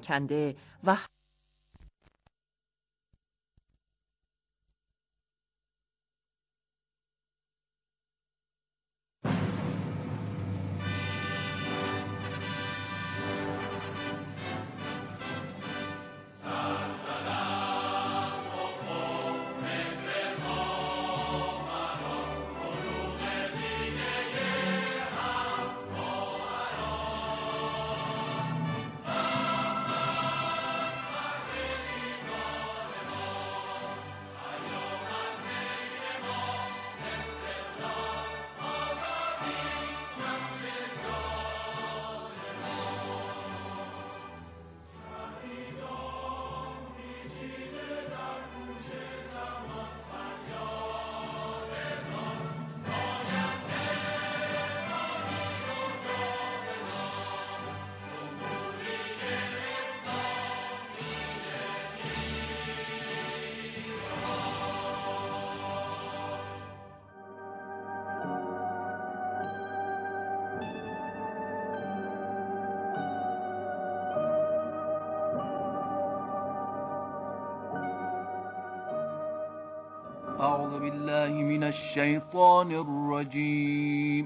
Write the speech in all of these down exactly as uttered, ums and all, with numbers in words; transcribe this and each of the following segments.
پراکنده و أعوذ بالله من الشيطان الرجيم.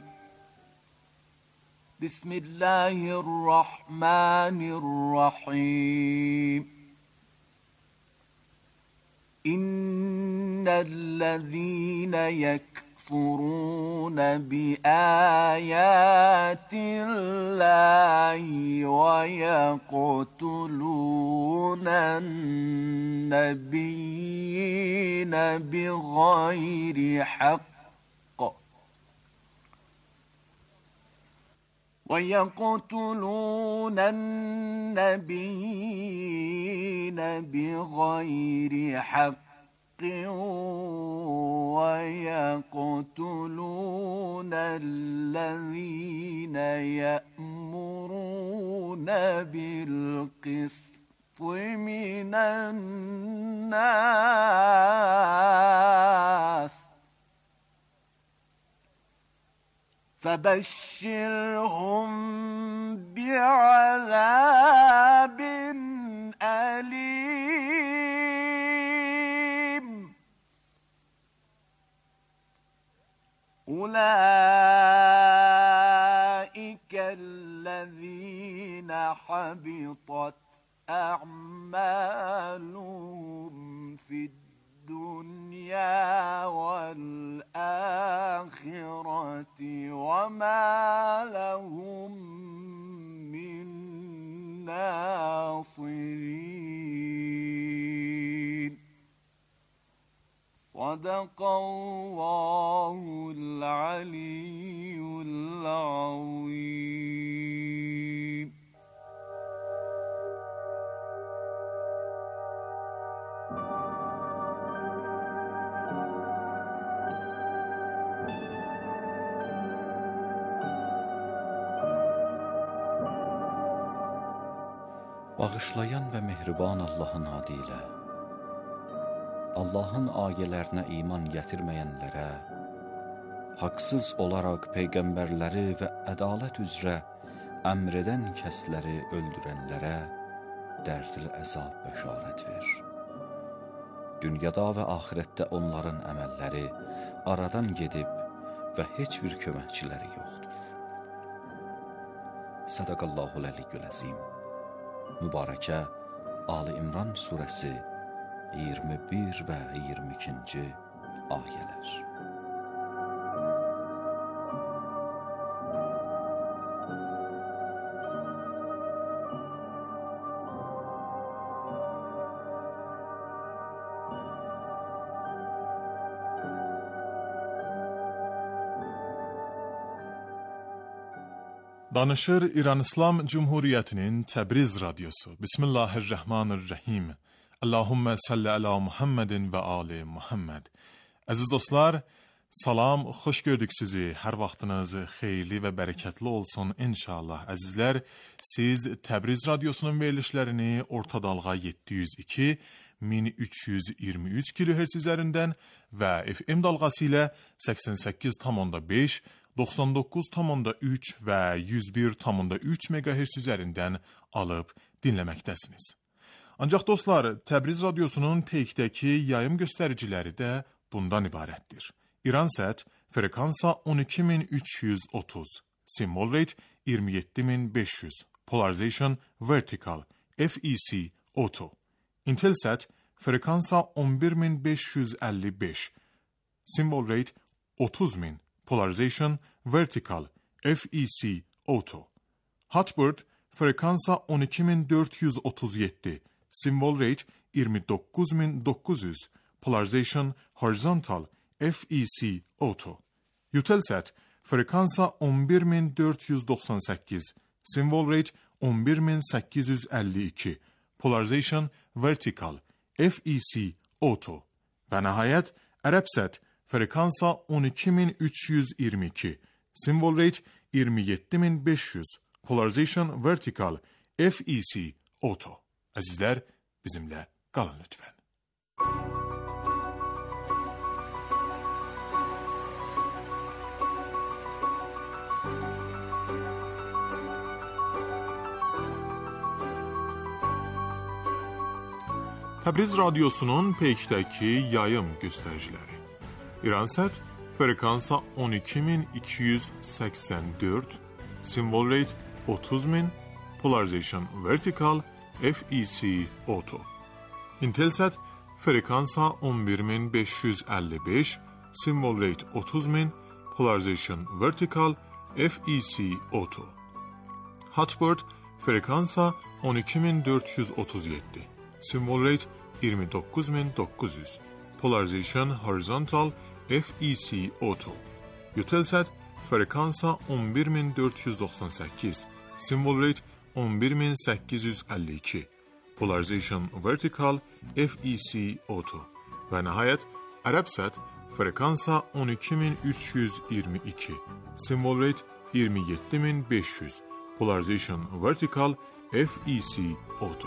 بسم الله الرحمن الرحيم. إن الذين يكفرون بآيات الله ويقتلون النبيين بغير حق ويقتلون النبيين بغير حق ويقتلون الذين يأمرون بالقسط من الناس فبشرهم بعذاب أليم. أولئك الذين حبطت أعمالهم في الدنيا والآخرة وما لهم من ناصرين. صدق الله العلي العظيم. Bağışlayan və mehriban Allahın adı ilə Allahın ayələrinə iman gətirməyənlərə, haqsız olaraq peyğəmbərləri və ədalət üzrə əmr edən kəsləri öldürənlərə dərdli əzab bəşarət ver. Dünyada və axirətdə onların əməlləri aradan gedib və heç bir köməkçiləri yoxdur. Sədaqallahul əliyyül əzim. Mübarəkə Ali İmran surəsi iyirmi bir və iyirmi ikinci ayələr. Danışır İran İslam Cumhuriyyətinin Təbriz radiosu. Bismillahirrahmanirrahim. Allahümme salli ala Muhammedin və ali Muhammed. Əziz dostlar, salam, xoş gördük sizi. Hər vaxtınız xeyirli və bərəkətli olsun inşallah. Əzizlər, siz Təbriz radiosunun verilişlərini orta dalğa yeddi yüz iki min üç yüz iyirmi üç kilohertz üzərindən və F M dalğası ilə səksən səkkiz tam onda beş, doxsan doqquz tam onda üç və yüz bir tam onda üç megahertz üzərindən alıb dinləməkdəsiniz. Ancaq dostlar, Təbriz radiosunun peykdəki yayım göstəriciləri də bundan ibarətdir. İransat frekansa on iki min üç yüz otuz, symbol rate iyirmi yeddi min beş yüz, polarization vertical, F E C auto. Intelsat frekansa on bir min beş yüz əlli beş, symbol rate otuz min, polarization vertical, F E C auto. Hotbird frekansa on iki min dörd yüz otuz yeddi, symbol rate iyirmi doqquz min doqquz yüz, polarization horizontal, F E C auto. Eutelsat frekansa on bir min dörd yüz doxsan səkkiz, symbol rate on bir min səkkiz yüz əlli iki, polarization vertical, F E C auto. Və nəhayət Arabsat frekansa on iki min üç yüz iyirmi iki, symbol rate iyirmi yeddi min beş yüz, polarization vertical, F E C auto. Əzizlər, bizimlə qalın lütfən. Təbriz radiosunun peykdəki yayım göstəriciləri. İransat frekansa on iki min iki yüz səksən dörd, symbol rate otuz min, polarization vertical, F E C auto. Intelsat frekansa on bir min beş yüz əlli beş, symbol rate otuz min, polarization vertical, F E C auto. Hotbird frekansa on iki min dörd yüz otuz yeddi, symbol rate iyirmi doqquz min doqquz yüz, polarization horizontal, F E C auto. Eutelsat frekansa on bir min dörd yüz doxsan səkkiz, symbol rate on bir min səkkiz yüz əlli iki, polarization vertical, F E C auto. Və nəhayət Arabsat frekansa on iki min üç yüz iyirmi iki, symbol rate iyirmi yeddi min beş yüz, polarization vertical, F E C auto.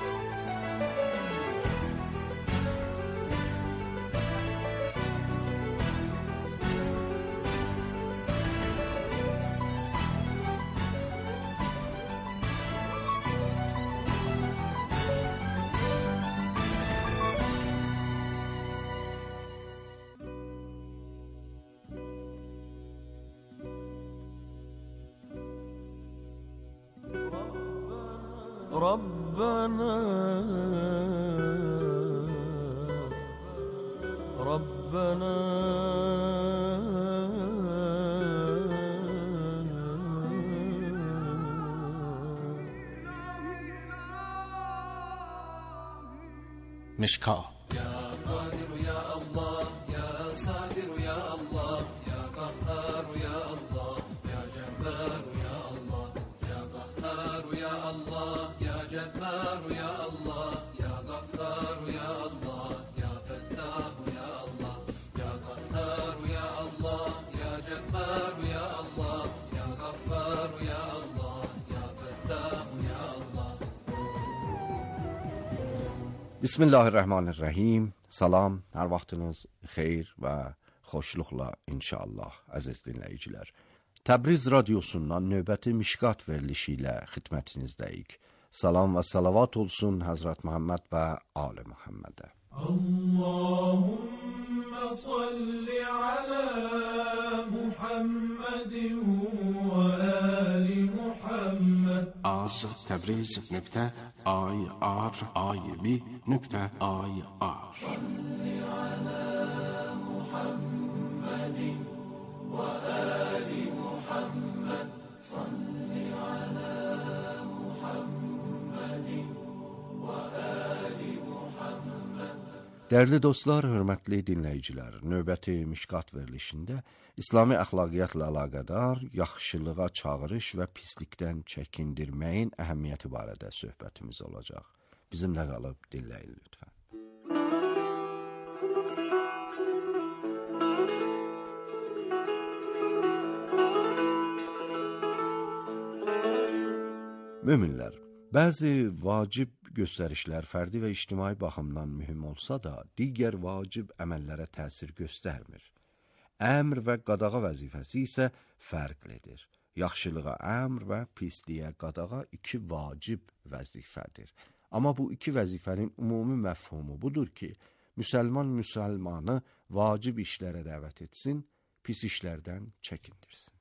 ربنا ربنا مشکا يا قادر يا الله يا ساتر يا الله يا قهار يا الله يا جبار يا الله يا قهار يا الله يا جبار يا الله يا غفار يا الله يا فتاح يا الله يا قهار يا الله يا جبار يا الله يا غفار يا الله يا فتاح يا الله. Bismillahirrahmanirrahim. Salam, hər vaxtınız xeyir və xoşluqla inşallah, əziz dinləyicilər. Təbriz radiosundan növbəti Mişqat verilişi ilə xidmətinizdəyik. Salam və salavat olsun Həzrət Muhammed və Ali Muhammedə. Allahümme salli ala Muhammedin və ali Muhammed. az təbriz nöqtə i r i b nöqtə i r. Salli ala Muhammedin və ali Muhammed. Salli ala Muhammedin və ali Muhammed. Dəyərli dostlar, hörmətli dinləyicilər, növbəti Mişqat verilişində İslami əxlaqiyyatla əlaqədar yaxşılığa çağırış və pislikdən çəkindirməyin əhəmiyyəti barədə söhbətimiz olacaq. Bizimlə qalıb dinləyin lütfən. Möminlər, bəzi vacib göstərişlər fərdi və ictimai baxımdan mühüm olsa da, digər vacib əməllərə təsir göstərmir. Əmr və qadağa vəzifəsi isə fərqlidir. Yaxşılığa əmr və pisliyə qadağa iki vacib vəzifədir. Amma bu iki vəzifənin ümumi məfhumu budur ki, müsəlman müsəlmanı vacib işlərə dəvət etsin, pis işlərdən çəkindirsin.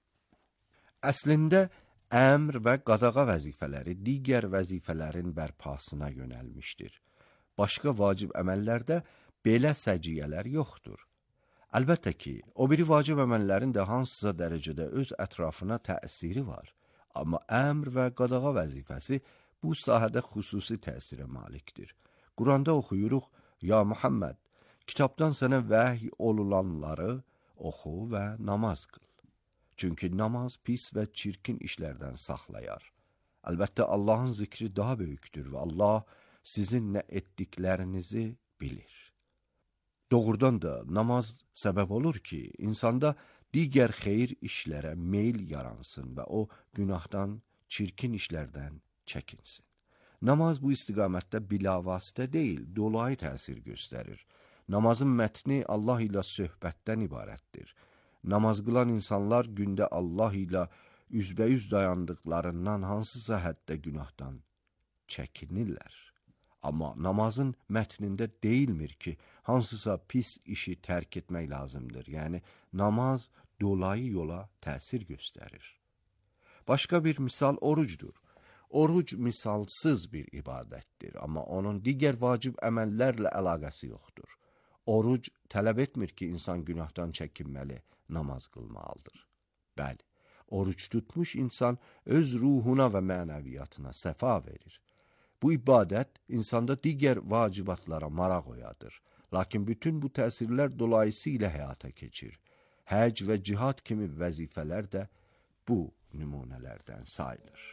Əslində, əmr və qadağa vəzifələri digər vəzifələrin bərpasına yönəlmişdir. Başqa vacib əməllərdə belə səciyyələr yoxdur. Əlbəttə ki, o biri vacib əməllərin də hansısa dərəcədə öz ətrafına təsiri var. Amma əmr və qadağa vəzifəsi bu sahədə xüsusi təsirə malikdir. Quranda oxuyuruq, ya Muhammed, kitabdan sənə vəhy olulanları oxu və namaz qıl. Çünki namaz pis və çirkin işlərdən saxlayar. Əlbəttə, Allahın zikri daha böyükdür və Allah sizin nə etdiklərinizi bilir. Doğrudan da namaz səbəb olur ki, insanda digər xeyir işlərə meyl yaransın və o günahdan, çirkin işlərdən çəkinsin. Namaz bu istiqamətdə bilavasitə deyil, dolayı təsir göstərir. Namazın mətni Allah ilə söhbətdən ibarətdir. Namaz qılan insanlar gündə Allah ilə üzbəyüz dayandıqlarından hansısa həddə günahdan çəkinirlər. Amma namazın mətnində deyilmir ki, hansısa pis işi tərk etmək lazımdır. Yəni, namaz dolayı yola təsir göstərir. Başqa bir misal orucdur. Oruc misalsız bir ibadətdir, amma onun digər vacib əməllərlə əlaqəsi yoxdur. Oruc tələb etmir ki, insan günahdan çəkinməli, namaz qılmalıdır. Bəli, oruc tutmuş insan öz ruhuna və mənəviyyatına səfa verir. Bu ibadət insanda digər vacibatlara maraq oyadır. Lakin bütün bu təsirlər dolayısıyla həyata keçir. Həc və cihad kimi vəzifələr də bu nümunələrdən sayılır.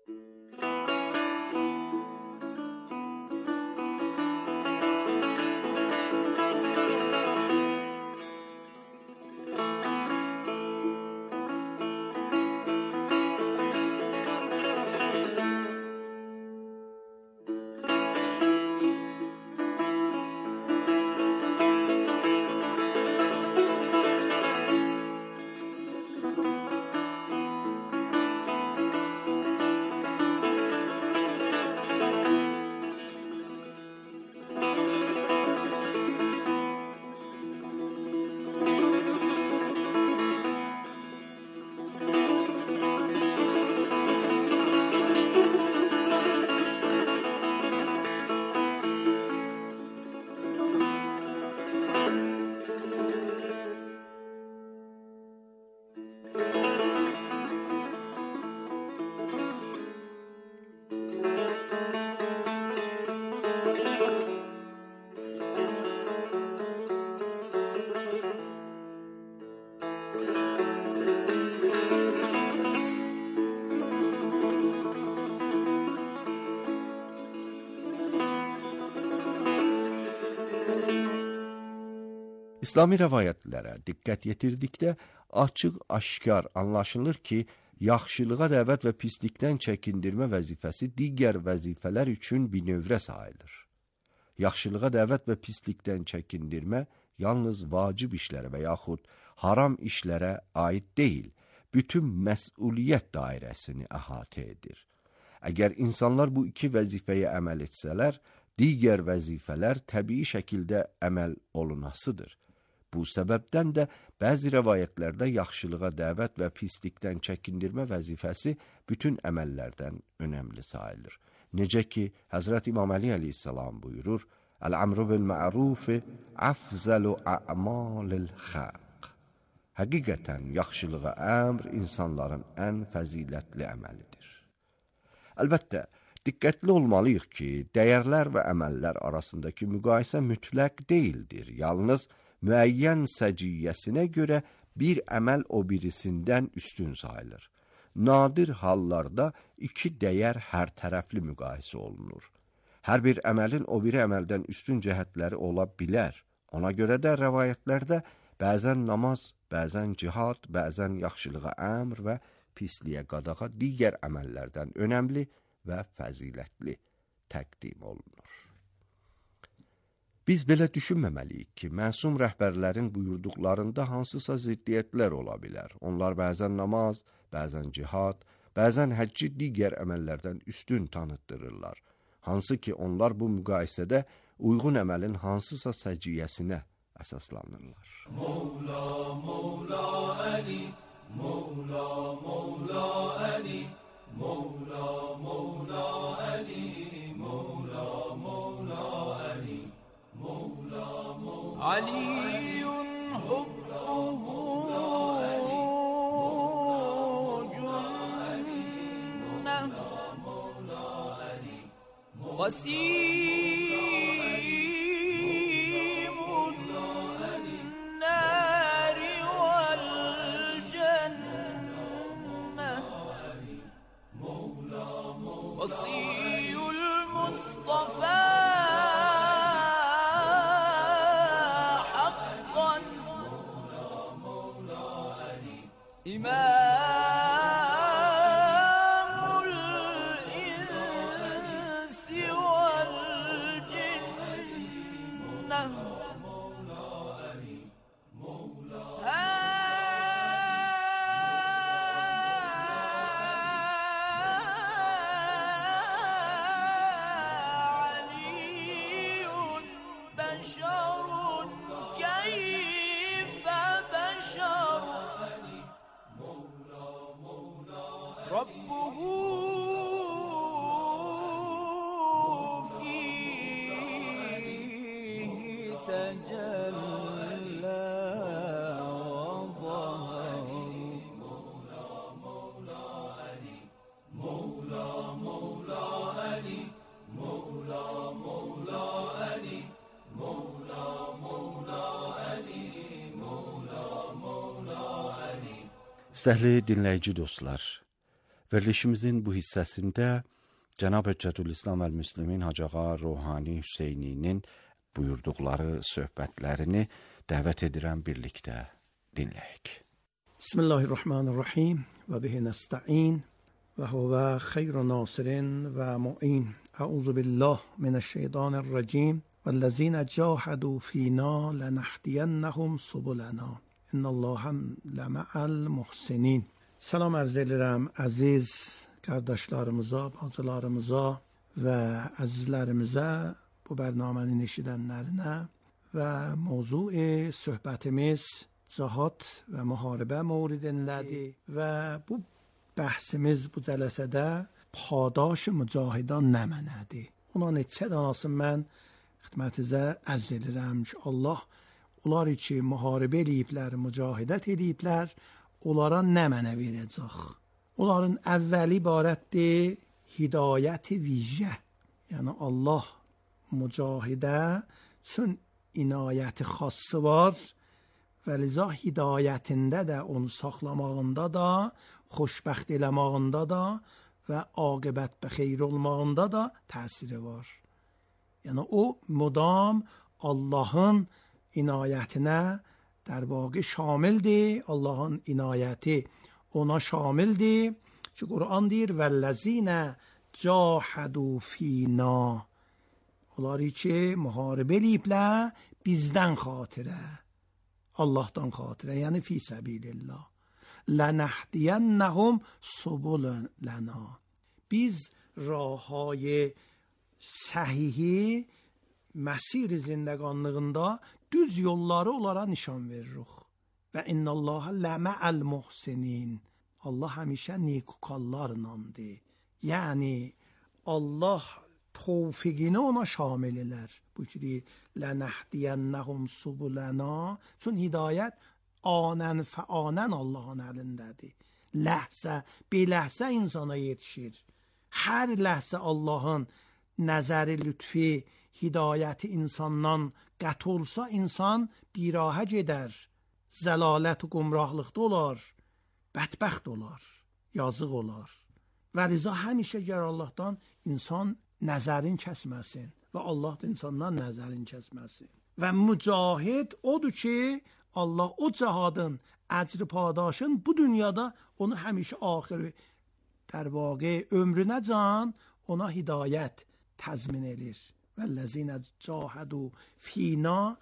İslami rəvayətlərə diqqət yetirdikdə açıq-aşkar anlaşılır ki, yaxşılığa dəvət və pislikdən çəkindirmə vəzifəsi digər vəzifələr üçün binövrə sayılır. Yaxşılığa dəvət və pislikdən çəkindirmə yalnız vacib işlərə və yaxud haram işlərə aid deyil, bütün məsuliyyət dairəsini əhatə edir. Əgər insanlar bu iki vəzifəyə əməl etsələr, digər vəzifələr təbii şəkildə əməl olunasıdır. Bu səbəbdən də bəzi rəvayətlərdə yaxşılığa dəvət və pislikdən çəkindirmə vəzifəsi bütün əməllərdən önəmli sayılır. Necə ki, Həzrət İmam Əli əleyhissalam buyurur, Əl-əmru bil-mə'rufi əfzəlu ə'malil xalq. Həqiqətən, yaxşılığa əmr insanların ən fəzilətli əməlidir. Əlbəttə, diqqətli olmalıyıq ki, dəyərlər və əməllər arasındakı müqayisə mütləq deyildir. Yalnız müəyyən səciyyəsinə görə bir əməl o birisindən üstün sayılır. Nadir hallarda iki dəyər hər tərəfli müqayisə olunur. Hər bir əməlin o biri əməldən üstün cəhətləri ola bilər. Ona görə də rəvayətlərdə bəzən namaz, bəzən cihad, bəzən yaxşılığa əmr və pisliyə qadağa digər əməllərdən önəmli və fəzilətli təqdim olunur. Biz belə düşünməməliyik ki, məsum rəhbərlərin buyurduqlarında hansısa ziddiyyətlər ola bilər. Onlar bəzən namaz, bəzən cihad, bəzən həcci digər əməllərdən üstün tanıtdırırlar. Hansı ki, onlar bu müqayisədə uyğun əməlin hansısa səciyyəsinə əsaslanırlar. Mevla, Mevla Ali, Mevla, Mevla Ali, Mevla, Mevla Ali, Mevla, Mevla Ali, Mevla, Mevla Aliyun hubbuhu cünneh Vasimun nari vel cenneh Vasiyul Mustafa İmamul insi vel cinneh Aliyun beşerun keyfe beşer ربه فيه تجلى وظهر Mevla, Mevla Ali, Mevla, Mevla Ali, Mevla, Mevla Ali, Mevla, Mevla Ali, Mevla, Mevla Ali. İstəhli dinləyici dostlar, verilişimizin bu hissəsində Cənab Hüccətülislam əl-Müslimin Hacı Ağa Ruhani Hüseyninin buyurduqları söhbətlərini dəvət edirəm, birlikdə dinləyək. Bismillahirrahmanirrahim və bihi nəstə'in və huvə xeyru nasirin və mu'in. Əuzu billah minəşşeytanirracim vəllezine cahadu fina lənəhdiyennəhum subulana İnnəllahəm ləmə'əl muhsinin. Salam ərz edirəm əziz qardaşlarımıza, bacılarımıza və əzizlərimizə, bu bərnamənin eşidənlərinə və mövzuu söhbətimiz cihad və müharibə mövridindədir və bu bəhsimiz bu cələsədə padaş mücahidan nə mənədir? Ona neçə danasın mən xidmətinizə ərz edirəm ki, Allah onlar ki müharibə eləyiblər, mücahidət eləyiblər, onlara nə mənə verəcək? Onların əvvəli ibarətdir hidayət-i vicə. Yəni Allah mücahidə üçün inayəti xası var və liza hidayətində də, onu saxlamağında da, xoşbəxt eləmağında da və aqibət bəxeyr olmağında da təsiri var. Yəni o müdam Allahın inayətinə در واقع شاملdir. Allahın inayəti ona şamildir. Ki Quran deyir vəllezine cahadu fina. Onlar ki müharibə eləyiblər bizdən xatirə. Allahdan xatirə, yəni fi səbilillah. لنهدینهم سبلنا. Biz راههای صحیحی مسیر زندگانlığında düz yolları onlara nişan veririk. Və innallaha ləmə'əl muhsinin. Allah həmişə nekukallarınandır. Yəni Allah tevfiqini ona şamil elər. Bu ki deyir lənəhdiyennəhum subulana. Çün hidayət anən fəanən Allahın əlindədir. Ləhsə, biləhsə insana yetişir. Hər ləhsə Allahın nəzəri lütfi, hidayəti insandan qət olsa insan birahə gedər. Zəlalət və qumrahlıqda olar. Bədbəxt olar. Yazıq olar. Və liza həmişə gəl Allahdan insan nəzərin kəsməsin. Və Allah da insandan nəzərin kəsməsin. Və mücahid odur ki, Allah o cihadın əcri padaşın bu dünyada onu həmişə axir در واقع ömrünə can ona hidayət təzmin edir. والذین جاهدوا فینا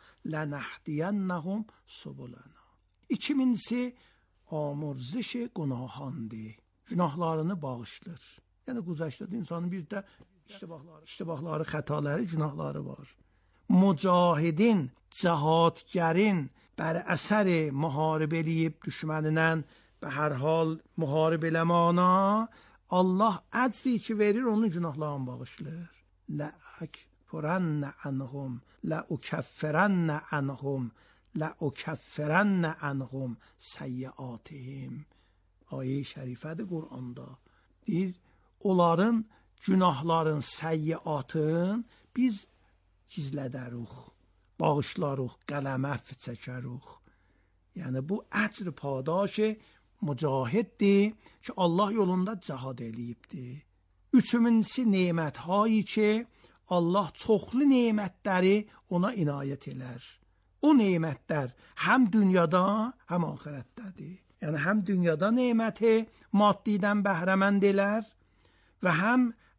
لنهدینهم سبلنا. İkincisi amurziş günahındır. Günahlarını bağışlar. Yəni güzəştədə insanın bir də iştibahları, iştibahları, xətaları, günahları var. Mücahidin, cihadgərin bər əsəri müharibə eləyib düşmənindən və hər hal müharibə eləmana Allah əcri ki verir, onun günahlarını bağışlar. لَأَكْفُرَنَّ عَنْهُمْ لَأُكَفِّرَنَّ عَنْهُمْ لَأُكَفِّرَنَّ عَنْهُمْ سَيِّئَاتِهِمْ. Ayə-i şərifədir Quranda. Deyir, onların günahların, səyyiatın biz gizlədərik, bağışlarıq, qələmə əfv çəkərik. Yəni bu əcr padaş mücahiddir ki Allah yolunda cihad eləyibdir. Üçüncüsü neməthayi ki Allah çoxlu nemətləri ona inayət elər. O nemətlər həm dünyada, həm axirətdədir. Yəni həm dünyada neməti maddidən bəhrəmənd elər və həm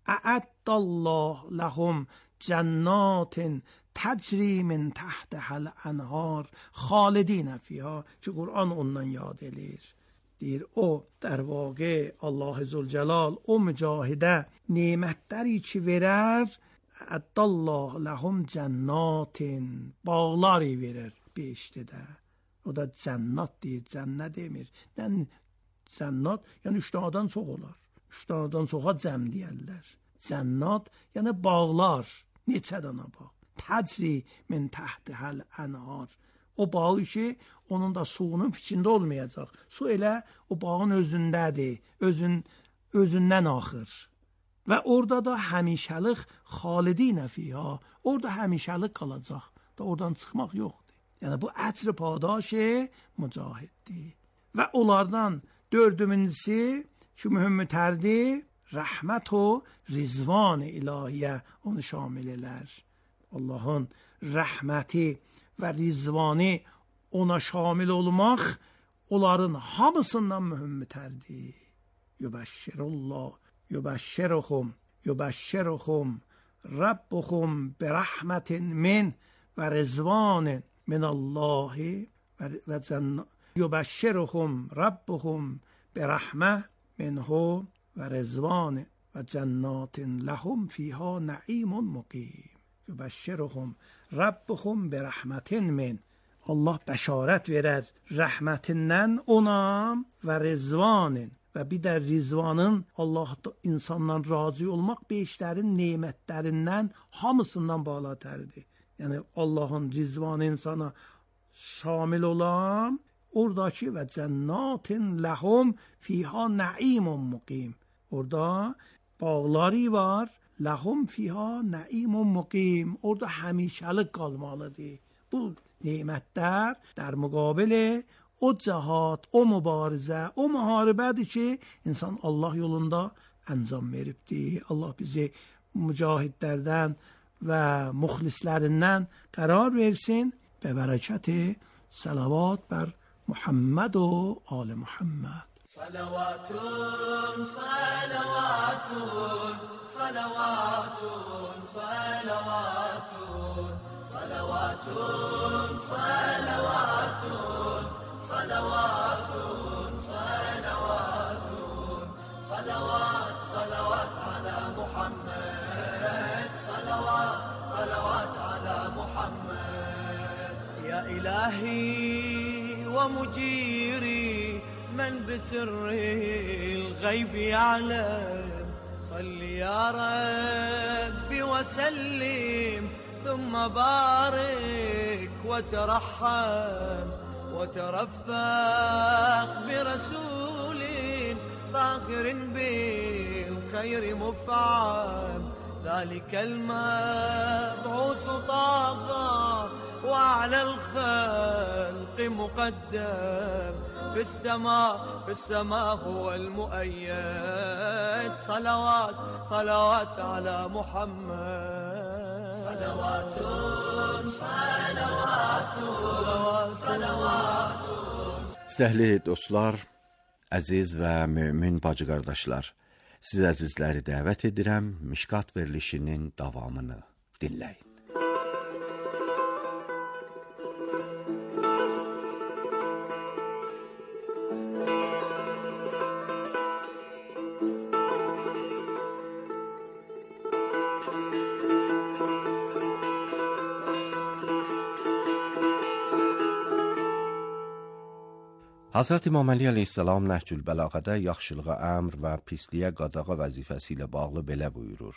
əəddəllah ləhum cənnatin təcri min təhtəhəl ənhar xalidinə fiyha ki Qur'an ondan yad edir. Deyir o در واقع Allah Zülcelal o mücahidə nemətləri ki verər, əəddəllah ləhum cənnatin bağları verir beşdə. O da cənnat deyir, cənnə demir. Yəni cənnat, yəni üç danadan çox olar. Üç danadan çoxa cəm deyərlər. Cənnat, yəni bağlar, neçə dana bağ. Təcri min təhtəhəl ənhar. O bağı ki, onun da suyunun fikrində olmayacaq. Su elə o bağın özündədir, özün, özündən axır. Və orada da həmişəlik xalidinə fiyha, orada həmişəlik qalacaq. Da oradan çıxmaq yoxdur. Yəni bu əcr padaş mücahiddir. Və onlardan dördüncüsü ki mühümmətərdir, rəhmət o rizvan ilahiyə onu şamil elər. Allahın rəhməti və rizvanı ona şamil olmaq onların hamısından mühümmətərdir. Yübəşşirullah, yübəşşiruhum, yübəşşiruhum, Rabbuhum bi rəhmətin min və rizvanin minallahi və cənnət. Yübəşşiruhum Rabbuhum bi rəhmə minhu və rizvanin və cənnatin ləhum fiyha nə'imun muqim. Yübəşşiruhum Rabbuhum bi rəhmətin min. Allah bəşarət verər rəhmətindən ona və rizvanin. Və bir də rizvanın Allah insandan razı olmaq beşlərin nemətlərindən hamısından balatərdir. Yəni Allahın rizvanı insana şamil olan oradakı və cənnatin ləhum fiyha nə'imun muqim. Orada bağları var. Ləhum fiyha nə'imun muqim. Orada həmişəlik qalmalıdır. Bu nemətlər در مقابل o cihad, o mübarizə, o müharibədir ki, insan Allah yolunda əncam veribdir. Allah bizi mücahidlərdən və müxlislərindən qərar versin və bərəkəti salavat bər Muhammed و آل محمد. صلوات صلوات صلوات صلوات صلوات صلوات صلوات صلوات صلوات صلوات على محمد صلوات صلوات على محمد. يا إلهي ومجيري من بسر الغيب يعلم صل يا ربي وسلم ثم بارك وترحم وترفق برسول طاهر بالخير مفعم ذلك المبعوث طه وعلى الخلق مقدم في السماء في السماء هو المؤيد. صلوات صلوات على محمد. صلوات صلوات صلوات. İstəhli dostlar, əziz və mömin bacı qardaşlar, siz əzizləri dəvət edirəm Mişkat verilişinin davamını dinləyin. Hazrət İmam Əli əleyhissalam Nəhcül Bəlağədə yaxşılığa əmr və pisliyə qadağa vəzifəsi ilə bağlı belə buyurur.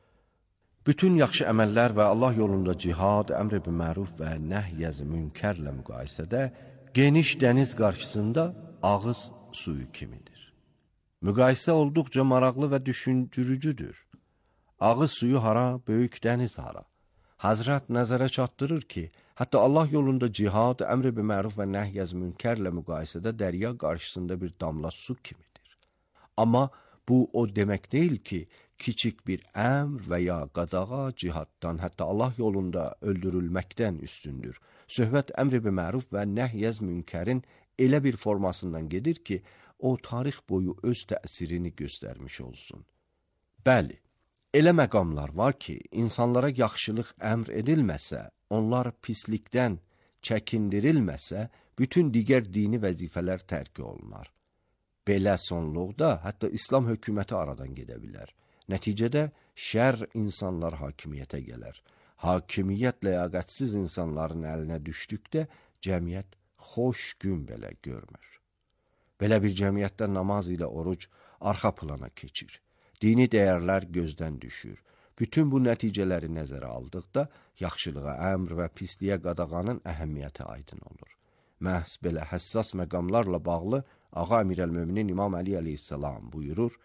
Bütün yaxşı əməllər və Allah yolunda cihad, əmr bil məruf və nəhy-əz münkərlə müqayisədə geniş dəniz qarşısında ağız suyu kimidir. Müqayisə olduqca maraqlı və düşündürücüdür. Ağız suyu hara, böyük dəniz hara. Hazrat nəzərə çatdırır ki, hətta Allah yolunda cihad, əmr bil məruf və nəhy-əz münkərlə müqayisədə dərya qarşısında bir damla su kimidir. Amma bu o demək deyil ki, kiçik bir əmr və ya qadağa cihaddan, hətta Allah yolunda öldürülməkdən üstündür. Söhbət əmr bil məruf və nəhy-əz münkərin elə bir formasından gedir ki, o tarix boyu öz təsirini göstərmiş olsun. Bəli, elə məqamlar var ki, insanlara yaxşılıq əmr edilməsə, onlar pislikdən çəkindirilməsə, bütün digər dini vəzifələr tərk olunar. Belə sonluqda hətta İslam hökuməti aradan gedə bilər. Nəticədə şər insanlar hakimiyyətə gələr. Hakimiyyət ləyaqətsiz insanların əlinə düşdükdə cəmiyyət xoş gün belə görmür. Belə bir cəmiyyətdə namaz ilə oruc arxa plana keçir. Dini dəyərlər gözdən düşür. Bütün bu nəticələri nəzərə aldıqda yaxşılığa əmr və pisliyə qadağanın əhəmiyyəti aydın olur. Məhz belə həssas məqamlarla bağlı Ağa Əmirəl-Möminin İmam Əli əleyhissalam buyurur,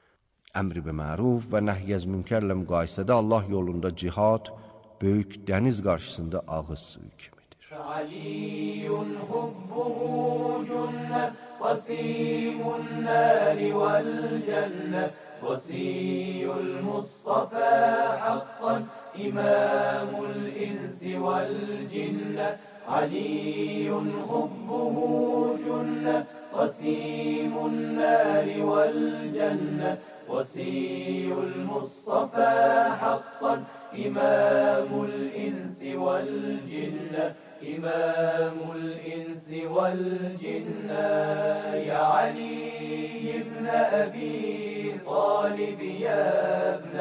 əmr bil məruf və nəhy-əz münkərlə müqayisədə Allah yolunda cihad böyük dəniz qarşısında ağız suyu kimidir. Aliyyun hubbuhu cünnə qasimun nəri vəl cənnə وصي المصطفى حقا إمام الإنس والجن علي حبه جنة قسيم النار والجنة وصي المصطفى حقا إمام الإنس والجن إمام الإنس والجن يا علي ابن أبي طالب يا ابن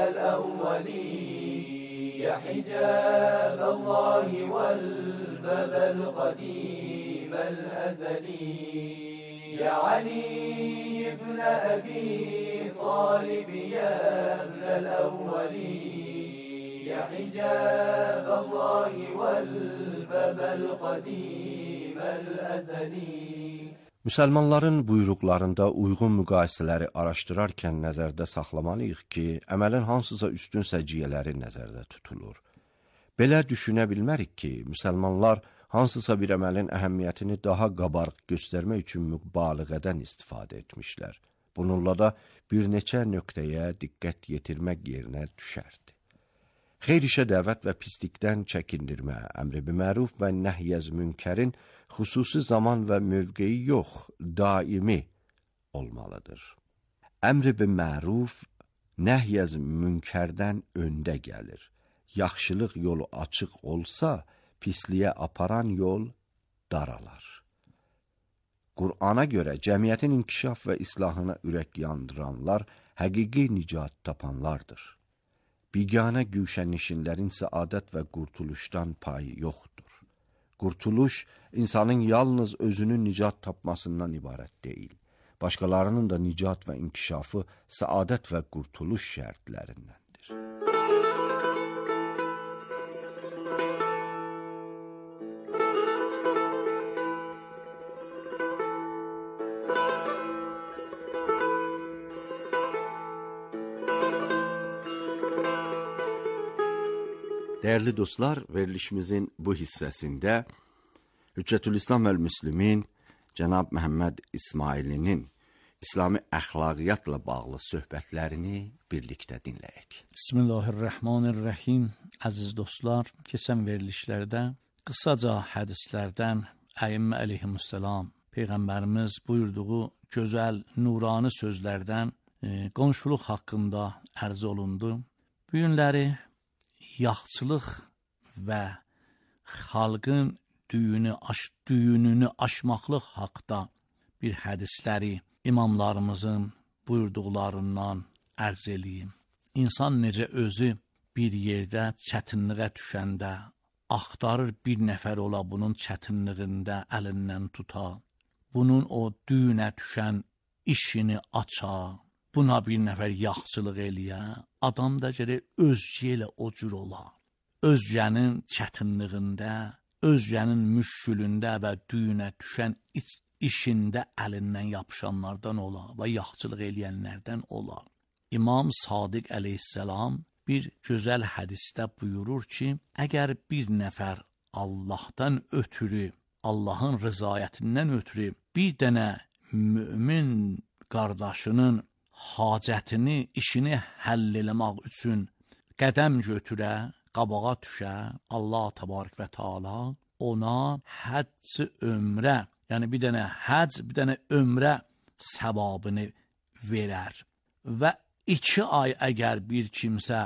الأولي يا حجاب الله والباب القديم الأزلي يا علي ابن أبي طالب يا ابن الأولي يا حجاب الله والباب القديم الأزلي. Müsəlmanların buyruqlarında uyğun müqayisələri araşdırarkən nəzərdə saxlamalıyıq ki, əməlin hansısa üstün səciyyələri nəzərdə tutulur. Belə düşünə bilmərik ki, müsəlmanlar hansısa bir əməlin əhəmiyyətini daha qabarıq göstərmək üçün mübaliğədən istifadə etmişlər. Bununla da bir neçə nöqtəyə diqqət yetirmək yerinə düşərdi. Xeyr işə dəvət və pislikdən çəkindirmə, əmr bil məruf və nəhy-əz münkərin xüsusi zaman və mövqeyi yox, daimi olmalıdır. Əmr bil məruf nəhy-əz münkərdən öndə gəlir. Yaxşılıq yolu açıq olsa, pisliyə aparan yol daralar. Qur'ana görə cəmiyyətin inkişaf və islahına ürək yandıranlar həqiqi nicat tapanlardır. Biganə güşənişinlərin səadət və qurtuluşdan payı yoxdur. Qurtuluş, insanın yalnız özünün nicat tapmasından ibarət deyil. Başqalarının da nicat və inkişafı səadət və qurtuluş şərtlərindəndir. Dəyərli dostlar, verilişimizin bu hissəsində Hüccətülislam və Müslimin cənab Məhəmməd İsmailinin İslami əxlaqiyyatla bağlı söhbətlərini birlikdə dinləyək. Bismillahirrahmanirrahim. Əziz dostlar, keçən verilişlərdə qısaca hədislərdən Əimmə əleyhissalam Peyğəmbərimiz buyurduğu gözəl, nurani sözlərdən e, qonşuluq haqqında ərz olundu. Bu günləri yaxçılıq və xalqın düyünü, aş, düyününü aşmaqlıq haqda bir hədisləri imamlarımızın buyurduqlarından ərz eləyim. İnsan necə özü bir yerdə çətinliyə düşəndə axtarır bir nəfər ola bunun çətinliyində əlindən tuta, bunun o düyünə düşən işini aça, buna bir nəfər yaxçılıq eləyə, adam da gərək özgə ilə o cür ola. Özgənin çətinliyində, özgənin müşkülündə və düyünə düşən iç, işində əlindən yapışanlardan ola və yaxçılıq eləyənlərdən ola. İmam Sadiq əleyhissalam bir gözəl hədisdə buyurur ki, əgər bir nəfər Allahdan ötürü, Allahın rızayətindən ötürü bir dənə mümin qardaşının hacətini, işini həll eləmək üçün qədəm götürə, qabağa düşə, Allah təbarək və Teala ona həcc ömrə, yəni bir dənə həcc, bir dənə ömrə səvabını verər. Və iki ay əgər bir kimsə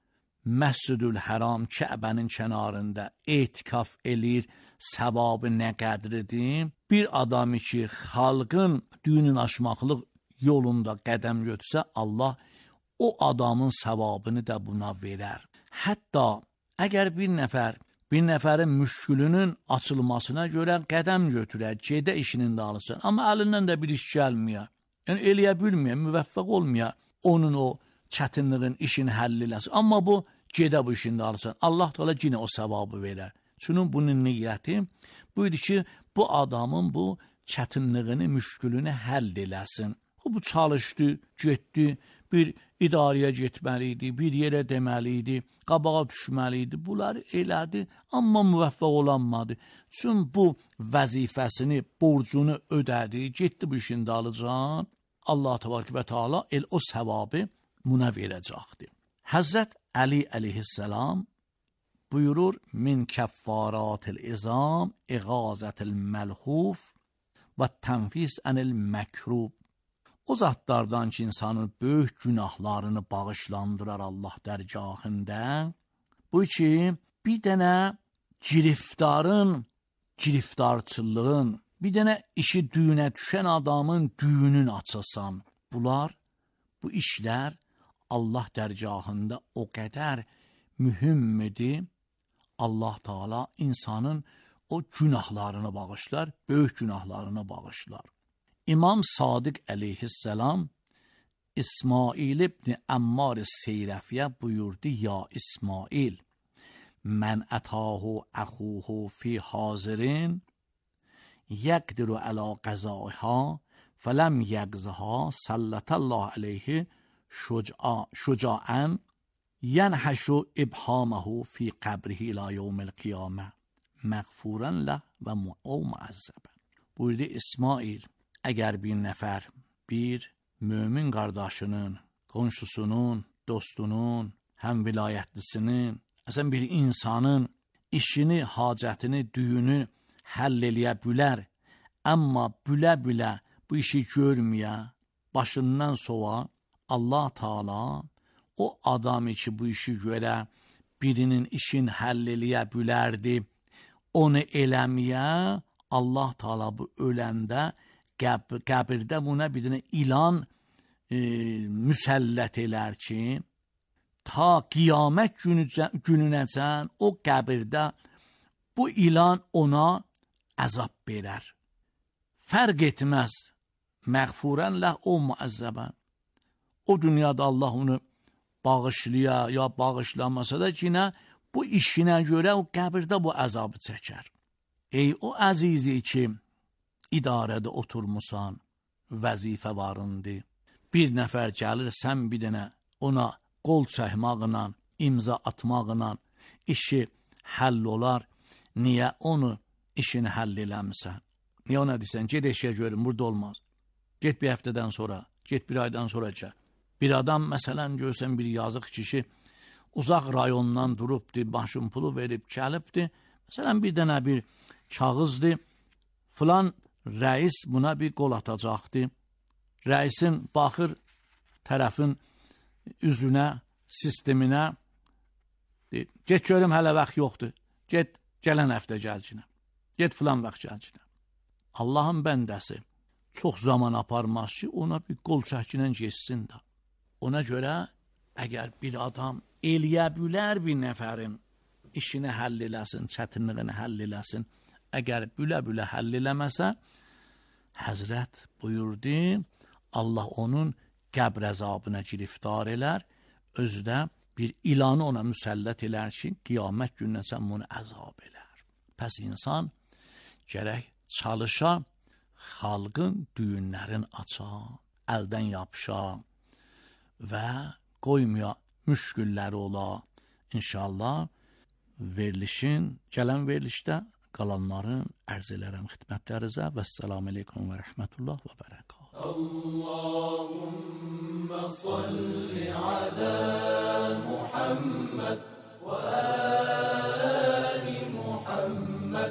Məscidül Həram Kəbənin kənarında etikaf eləyir, səvabı nə qədridir? Bir adamı ki, xalqın düyünün aşmaqlıq yolunda qədəm götürsə, Allah o adamın səvabını da buna verər. Hətta əgər bir nəfər, bir nəfərin müşkülünün açılmasına görə qədəm götürər, gedə işinin də alırsan, amma əlindən də bir iş gəlməyə, yəni eləyə bilməyə, müvəffəq olmaya, onun o çətinliğin işini həll eləsin. Amma bu, gedə bu işini də alırsan, Allah da yine o səvabı verər. Çünki bunun niyyəti buydu ki, bu adamın bu çətinliğini, müşkülünü həll eləsin. O, bu çalışdı, getdi, bir idarəyə getməliydi, bir yerə deməliydi, qabağa düşməliydi, bunları elədi, amma müvəffəq olanmadı. Çünki bu vəzifəsini, borcunu ödədi, getdi bu işini də alacaq, Allah təbarək və Teala el o səvabı buna verəcəkdir. Həzrət Əli əleyhissalam buyurur, min kəffaratil izam, iğazətil məlhuf və tənfis ənil məkrub. O zatlardan ki, insanın böyük günahlarını bağışlandırar Allah dərgahında. Bu ki, bir dənə giriftarın, giriftarçılığın, bir dənə işi düyünə düşən adamın düyünün açasan. Bunlar, bu işlər Allah dərgahında o qədər mühümmidir. Allah Teala insanın o günahlarını bağışlar, böyük günahlarını bağışlar. İmam Sadiq əleyhissalam İsmail ibn Ammar Seyrəfiyə buyurdu, ya İsmail, mən ətahu əxuhu fi hazirin yəqdiru əla qəzaiha fələm yəqzəha sallatəllah əleyhi şucaən yənhəşu ibhaməhu fi qəbrihi ilə yevmil qiyamə məğfurən ləh və muəzzəbən. Buyurdu İsmail, əgər bir nəfər, bir mömin qardaşının, qonşusunun, dostunun, həm vilayətlisinin, əsən bir insanın işini, hacətini, düyünü həll eləyə bilər, amma bülə-bülə bu işi görməyə, başından sova, Allah Teala o adamı ki, bu işi görə birinin işin həll eləyə bilərdi, onu eləməyə, Allah Teala bu öləndə Qəbir, qəbirdə buna bir dənə ilan e, müsəllət elər ki, ta qiyamət günü, gününəcən o qəbirdə bu ilan ona əzab verər. Fərq etməz, məğfurən ləh o muəzzəbən. O dünyada Allah onu bağışlaya ya bağışlamasa da ki, bu işinə görə o qəbirdə bu əzabı çəkər. Ey o əzizi ki, idarədə oturmusan, vəzifə varındır. Bir nəfər gəlir, sən bir dənə ona qol çəkmaqla, imza atmaqla işi həll olar. Niyə onu işini həll eləmirsən? Niyə ona deyirsən, get eşyə görün, burada olmaz. Get bir həftədən sonra, get bir aydan sonra gəl. Bir adam, məsələn, görsən bir yazıq kişi uzaq rayondan durubdur, başın pulu verib, gəlibdir. Məsələn, bir dənə bir kağızdır, filan rəis buna bir qol atacaqdı. Rəisin baxır tərəfin üzünə, sisteminə, Deyir, get görüm hələ vaxt yoxdur. Get gələn həftə gəlcinə. Get filan vaxt gəlcinə. Allahın bəndəsi çox zaman aparmaz ki, ona bir qol çəkinən geçsin də. Ona görə əgər bir adam eləyə bilər bir nəfərin işini həll eləsin, çətinliğini həll eləsin, əgər bülə-bülə həll eləməsə, Həzrət buyurdu, Allah onun qəbr əzabına giriftar elər, özü də bir ilanı ona müsəllət elər ki, qiyamət gününə sən bunu əzab elər. Pəs insan gərək çalışa, xalqın düyünlərin aça, əldən yapışa və qoymaya müşkülləri ola. İnşallah verilişin, gələn verilişdə qalanların ərz elərəm xidmətlərinizə və əssəlamu aleykum və rəhmətullah və bərəkət. Allahümme salli ala Muhammed və ali Muhammed.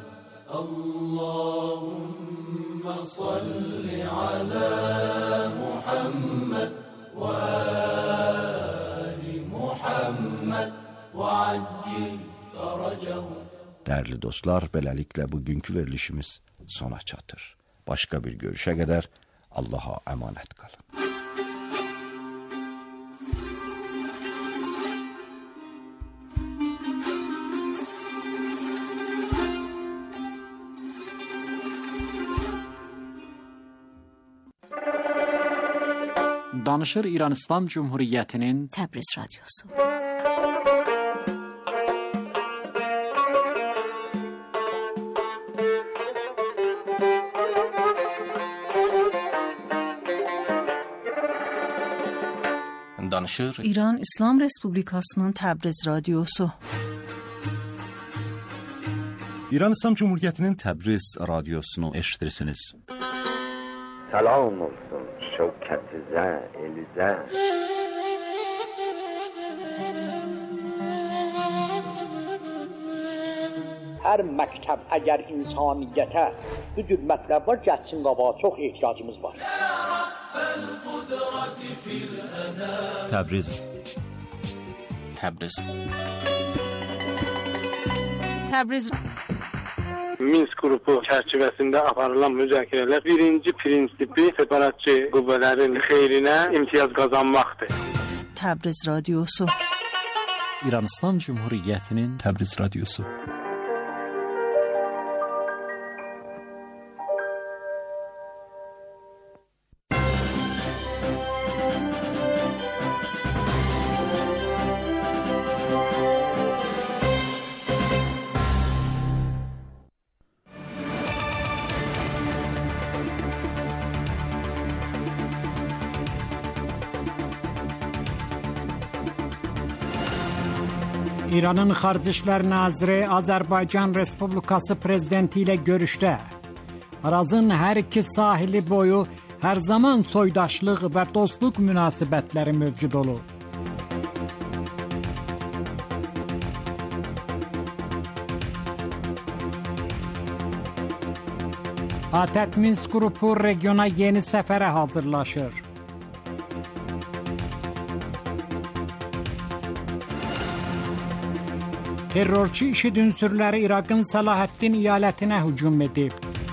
Allahümme salli ala Muhammed və ali Muhammed və accil faracahu. Değerli dostlar, beləliklə bugünkü verilişimiz sona çatır. Başka bir görüşe kadar Allah'a emanet kalın. Danışır İran İslam Cumhuriyeti'nin Təbriz Radyosu. Danışır İran İslam Respublikasının Təbriz Radyosu. İran İslam Cumhuriyeti'nin Təbriz Radyosunu eşitirsiniz. Salam olsun şevketize, elize. Her mektep eğer insaniyete bu cür mətləb var, gəlsin qabağa, çox ehtiyacımız var. Təbriz Təbriz Təbriz Minsk qrupu çərçivəsində aparılan müzakirələr birinci prinsipi separatçı qüvvələrin xeyrinə imtiyaz qazanmaqdır. Təbriz Radyosu. İran İslam Cumhuriyeti'nin Təbriz Radyosu. İranın Xarici İşlər Naziri Azərbaycan Respublikası Prezidenti ilə görüşdə. Arazın hər iki sahili boyu hər zaman soydaşlıq və dostluq münasibətləri mövcud olur. ATƏT Minsk qrupu regiona yeni səfərə hazırlaşır. Terrorçu IŞİD ünsürləri İraqın Salahaddin iyalətinə hücum edib.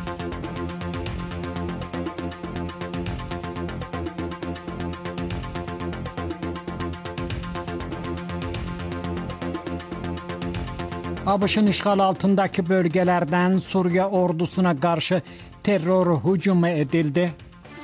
ABŞ-ın işğal altındakı bölgələrdən Suriya ordusuna qarşı terror hücumu edildi.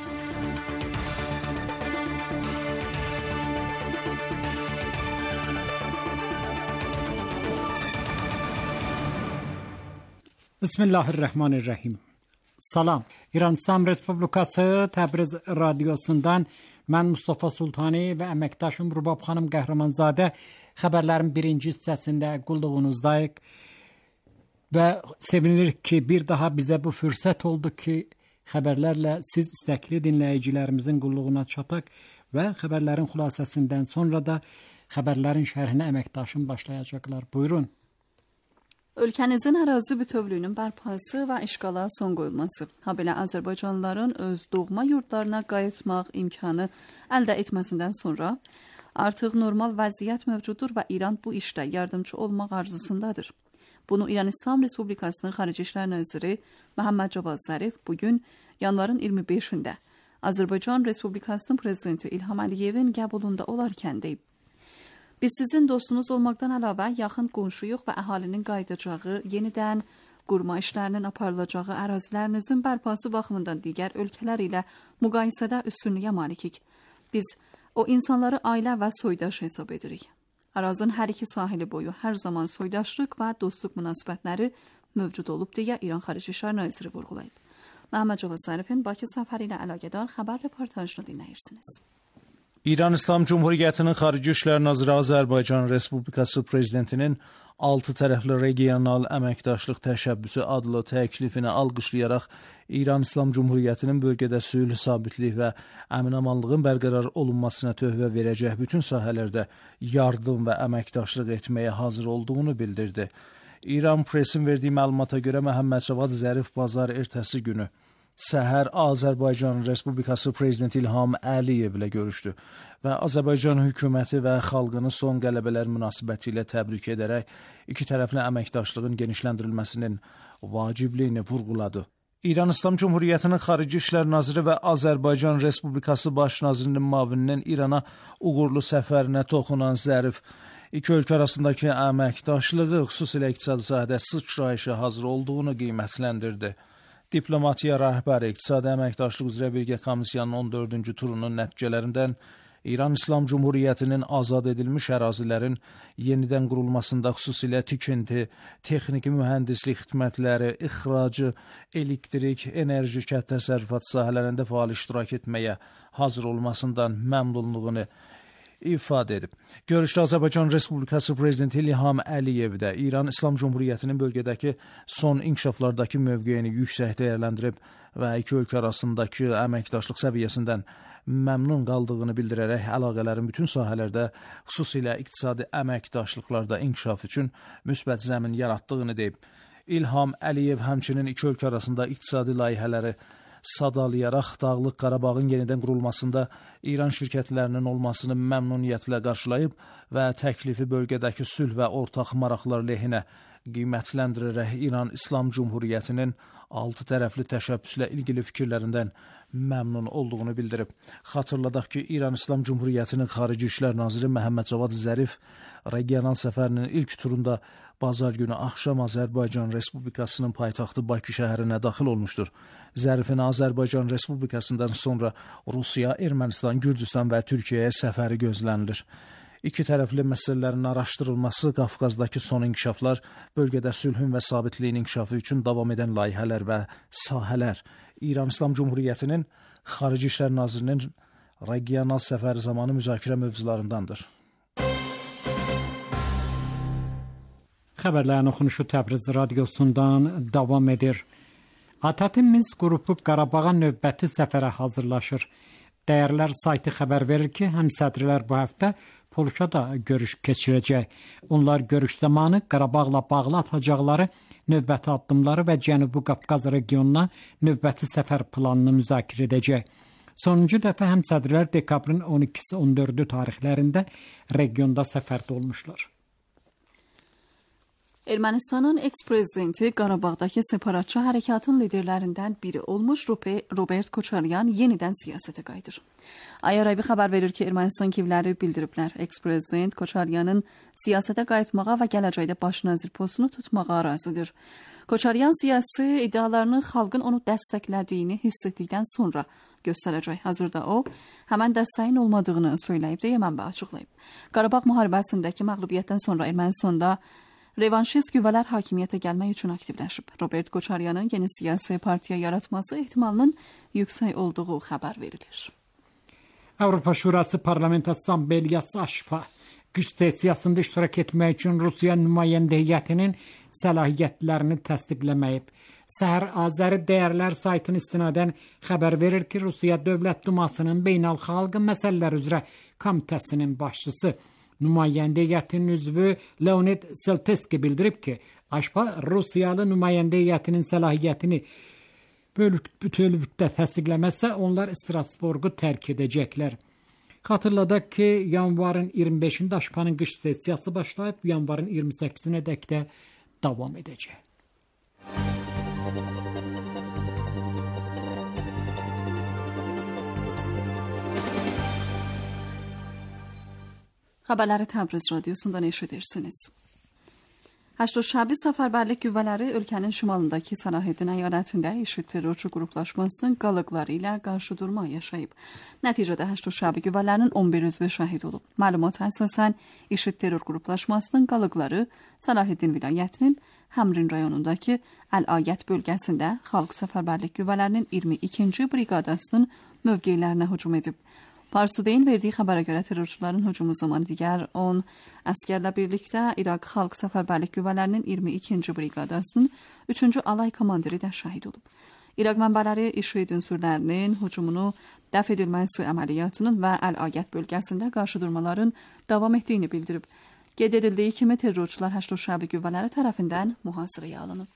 Bismillahirrahmanirrahim. Salam. İran İslam Respublikası Təbriz Radyosundan mən Mustafa Sultani və əməkdaşım Rubab xanım Qəhrəmanzadə xəbərlərin birinci hissəsində qulluğunuzdayıq və sevinirik ki, bir daha bizə bu fürsət oldu ki, xəbərlərlə siz istəkli dinləyicilərimizin qulluğuna çataq və xəbərlərin xülasəsindən sonra da xəbərlərin şərhinə əməkdaşım başlayacaqlar. Buyurun. Ölkənizin ərazi bütövlüyünün bərpası və işğala son qoyulması, habelə Azərbaycanlıların öz doğma yurdlarına qayıtmaq imkanı əldə etməsindən sonra Artıq normal vəziyyət mövcuddur və İran bu işdə yardımcı olmaq arzusundadır. Bunu İran İslam Respublikasının Xarici İşlər Naziri Məhəmməd Cavad Zərif bugün yanvarın iyirmi beşində Azərbaycan Respublikasının Prezidenti İlham Əliyevin qəbulunda olarkən deyib. Biz sizin dostunuz olmaqdan əlavə yaxın qonşuyuq və əhalinin qayıdacağı, yenidən qurma işlərinin aparılacağı ərazilərinizin bərpası baxımından digər ölkələr ilə müqayisədə üstünlüyə malikik. Biz o insanları ailə və soydaş hesab edirik. Arazın hər iki sahili boyu hər zaman soydaşlıq və dostluq münasibətləri mövcud olub deyə İran Xarici İşlər Naziri vurğulayıb. Məhəmməd Cavad Zərifin Bakı səfəri ilə əlaqədar xəbər reportajını dinləyirsiniz. İran İslam Cumhuriyyətinin Xarici İşlər Naziri Azərbaycan Respublikası Prezidentinin altı tərəfli regional əməkdaşlıq təşəbbüsü adlı təklifini alqışlayaraq İran İslam Cumhuriyyətinin bölgədə sülh, sabitlik və əmin-amanlığın bərqərar olunmasına töhfə verəcək bütün sahələrdə yardım və əməkdaşlıq etməyə hazır olduğunu bildirdi. İran Presin verdiyi məlumata görə Məhəmməd Cavad Zərif bazar ertəsi günü səhər Azərbaycan Respublikası Prezidenti İlham Əliyev ilə görüşdü və Azərbaycan hökuməti və xalqını son qələbələr münasibəti ilə təbrik edərək iki tərəfli əməkdaşlığın genişləndirilməsinin vacibliyini vurğuladı. İran İslam Cumhuriyyətinin Xarici İşlər Naziri və Azərbaycan Respublikası Baş Nazirinin müavininin İrana uğurlu səfərinə toxunan Zərif, İki ölkə arasındakı əməkdaşlığı xüsusilə iqtisadi sahədə sıçrayışa hazır olduğunu qiymətləndirdi. Diplomatiya rəhbəri İqtisadi Əməkdaşlıq üzrə Birgə Komissiyanın on dördüncü turunun nəticələrindən İran İslam Cumhuriyyətinin azad edilmiş ərazilərin yenidən qurulmasında xüsusilə tikinti, texniki mühəndislik xidmətləri, ixracı, elektrik, enerji, kənd təsərrüfatı sahələrində fəal iştirak etməyə hazır olmasından məmnunluğunu ifadə edib. Görüşdə Azərbaycan Respublikası Prezidenti İlham Əliyev də İran İslam Cumhuriyyətinin bölgədəki son inkişaflardakı mövqeyini yüksək dəyərləndirib və iki ölkə arasındakı əməkdaşlıq səviyyəsindən məmnun qaldığını bildirərək əlaqələrin bütün sahələrdə, xüsusilə iqtisadi əməkdaşlıqlarda inkişaf üçün müsbət zəmin yaratdığını deyib. İlham Əliyev həmçinin iki ölkə arasında iqtisadi layihələri sadalayaraq Dağlıq Qarabağın yenidən qurulmasında İran şirkətlərinin olmasını məmnuniyyətlə qarşılayıb və təklifi bölgədəki sülh və ortaq maraqlar lehinə qiymətləndirərək İran İslam Cumhuriyyətinin altı tərəfli təşəbbüslə ilgili fikirlərindən məmnun olduğunu bildirib. Xatırladaq ki, İran İslam Cumhuriyyətinin Xarici İşlər Naziri Məhəmməd Cavad Zərif regional səfərinin ilk turunda bazar günü axşam Azərbaycan Respublikasının paytaxtı Bakı şəhərinə daxil olmuşdur. Zərifin Azərbaycan Respublikasından sonra Rusiya, Ermənistan, Gürcüstan və Türkiyəyə səfəri gözlənilir. İki tərəfli məsələlərin araşdırılması, Qafqazdakı son inkişaflar, bölgədə sülhün və sabitliyin inkişafı üçün davam edən layihələr və sahələr İran İslam Cumhuriyyətinin Xarici İşlər Nazirinin regional səfəri zamanı müzakirə mövzularındandır. Xəbərlərin oxunuşu Təbriz radiosundan davam edir. ATƏT-in Minsk qrupu Qarabağa növbəti səfərə hazırlaşır. Dəyərlər saytı xəbər verir ki, həmsədrlər bu həftə Polşada görüş keçirəcək. Onlar görüş zamanı Qarabağla bağlı atacaqları növbəti addımları və Cənubi Qafqaz regionuna növbəti səfər planını müzakirə edəcək. Sonuncu dəfə həmsədrlər dekabrın on ikisi on dördü tarixlərində regionda səfərdə olmuşlar. Ermənistanın eks-prezidenti Qarabağdakı separatçı hərəkatın liderlərindən biri olmuş Robert Koçaryan yenidən siyasətə qayıdır. Ayarabi xəbər verir ki, Ermənistan kivləri bildiriblər. Eks-prezident Koçaryanın siyasətə qayıtmağa və gələcəkdə baş nazir postunu tutmağa razıdır. Koçaryan siyasi iddialarını xalqın onu dəstəklədiyini hiss etdikdən sonra göstərəcək. Hazırda o, həmən dəstəyin olmadığını söyləyib deyə mənbə açıqlayıb. Qarabağ müharibəsindəki məğlubiyyətdən sonra Ermənistanda revanşist qüvvələr hakimiyyətə gəlmək üçün aktivləşib. Robert Koçaryanın yeni siyasi partiya yaratması ehtimalının yüksək olduğu xəbər verilir. Avropa Şurası Parlament Assambleyası AŞPA qış sessiyasında iştirak etmək üçün Rusiya nümayəndə heyətinin səlahiyyətlərini təsdiqləməyib. Səhər Azəri Dəyərlər saytının istinadən xəbər verir ki, Rusiya Dövlət Dumasının beynəlxalq məsələlər üzrə komitəsinin başçısı nümayəndə heyətinin üzvü Leonid Selteski bildirib ki, AŞPA Rusiyalı nümayəndə heyətinin səlahiyyətini bütövlükdə təsdiqləməsə, onlar Strasburgu tərk edəcəklər. Xatırladaq ki, yanvarın iyirmi beşində Aşpanın qış sessiyası başlayıb, yanvarın iyirmi səkkizinə dək də davam edəcək. Xəbərləri Təbriz radiosundan eşidirsiniz. Həştə şəbi səfərbərlik qüvvələri ölkənin şimalındakı Salahiddin əyalətində IŞİD terrorçu qruplaşmasının qalıqları ilə qarşıdurma yaşayıb. Nəticədə həştə şəbi qüvvələrinin on bir üzvü şəhid olub. Məlumata əsasən IŞİD terror qruplaşmasının qalıqları Salahiddin vilayətinin Həmrin rayonundakı Əl-Ayət bölgəsində Xalq Səfərbərlik qüvvələrinin iyirmi ikinci briqadasının mövqelərinə hücum edib. Parsudeyin verdiyi xəbərə görə terrorçuların hücumu zamanı digər on əskərlə birlikdə İraq Xalq Səfərbərlik qüvvələrinin iyirmi ikinci briqadasının üçüncü alay komandiri də şəhid olub. İraq mənbələri IŞİD ünsürlərinin hücumunu dəf edilməsi əməliyyatının və Əl-Ayət bölgəsində qarşıdurmaların davam etdiyini bildirib. Qeyd edildiyi kimi terrorçular həştə şəbi qüvvələri tərəfindən mühasirəyə alınıb.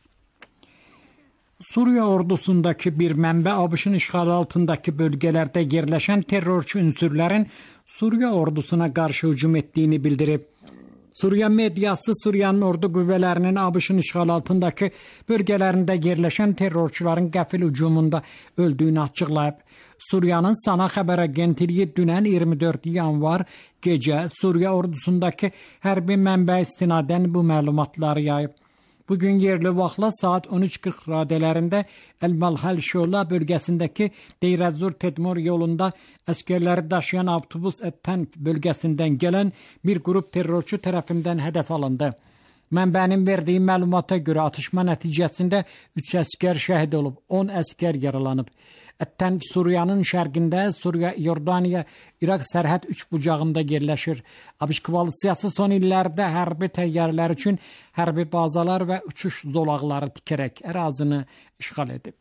Suriya ordusundakı bir mənbə ABŞ-ın işğalı altındakı bölgələrdə yerləşən terrorçu ünsürlərin Suriya ordusuna qarşı hücum etdiyini bildirib. Suriya mediası Suriyanın ordu qüvvələrinin ABŞ-ın işğalı altındakı bölgələrində yerləşən terrorçuların qəfil hücumunda öldüyünü açıqlayıb. Suriyanın Sana xəbər agentliyi dünən iyirmi dörd yanvar gecə Suriya ordusundakı hərbi mənbəyə istinadən bu məlumatları yayıb. Bugün yerli vaxtla saat on üç qırx radələrində Əl-Malhal Şola bölgəsindəki Deyrazur Tedmor yolunda əskərləri daşıyan avtobus Ət-Tənf bölgəsindən gələn bir qrup terrorçu tərəfindən hədəf alındı. Mənbənin verdiyi məlumata görə atışma nəticəsində üç əskər şəhid olub, on əskər yaralanıb. Ət-Tənf Suriyanın şərqində Suriya-Yordaniya İraq sərhəd üç bucağında yerləşir. ABŞ koalisiyası son illərdə hərbi təyyarələr üçün hərbi bazalar və uçuş zolaqları tikərək ərazini işğal edib.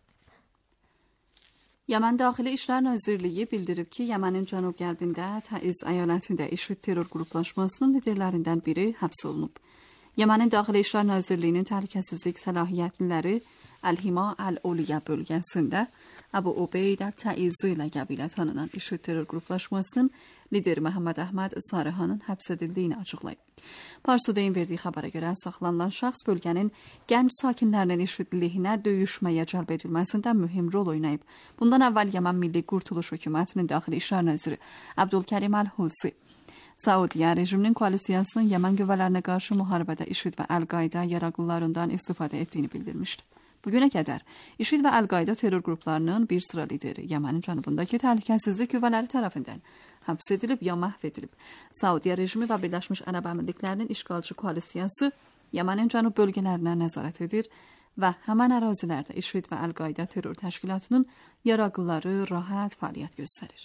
Yemen Daxili İşlər Nazirliyi bildirib ki, Yemenin cənub-qərbində Təiz əyalətində IŞİD terror qruplaşmasının liderlərindən biri həbs olunub. Yemenin Daxili İşlər Nazirliyinin təhlükəsizlik səlahiyyətliləri Əl-Hima Əl-Oliya bölgəsində Əbu Ubeyd Təizi ilə qəbilə tanınan IŞİD terror qruplaşmasının lideri Məhəmməd Əhməd Sarıhanın həbs edildiyini açıqlayıb. Parsudeyin verdiyi xəbərə görə saxlanılan şəxs bölgənin gənc sakinlərinin IŞİD lehinə döyüşməyə cəlb edilməsində mühüm rol oynayıb. Bundan əvvəl Yemen Milli Qurtuluş Hökumətinin Daxili İşlər Naziri Abdülkerim Əl-Husi Saudiya rejiminin koalisiyasının Yemen qüvvələrinə qarşı müharibədə IŞİD və Əl-Qayda yaraqlılarından istifadə etdiyini bildirmişdi. Bugünə qədər IŞİD və Əl-Qayda terror qruplarının bir sıra lideri Yemenin cənubundakı təhlükəsizlik qüvvələri tərəfindən həbs edilib ya məhv edilib. Saudiya rejimi və Birləşmiş Ərəb Əmirliklərinin işğalçı koalisiyası Yemenin cənub bölgələrinə nəzarət edir və həmən ərazilərdə IŞİD və Əl-Qayda terror təşkilatının yaraqlıları rahat fəaliyyət göstərir.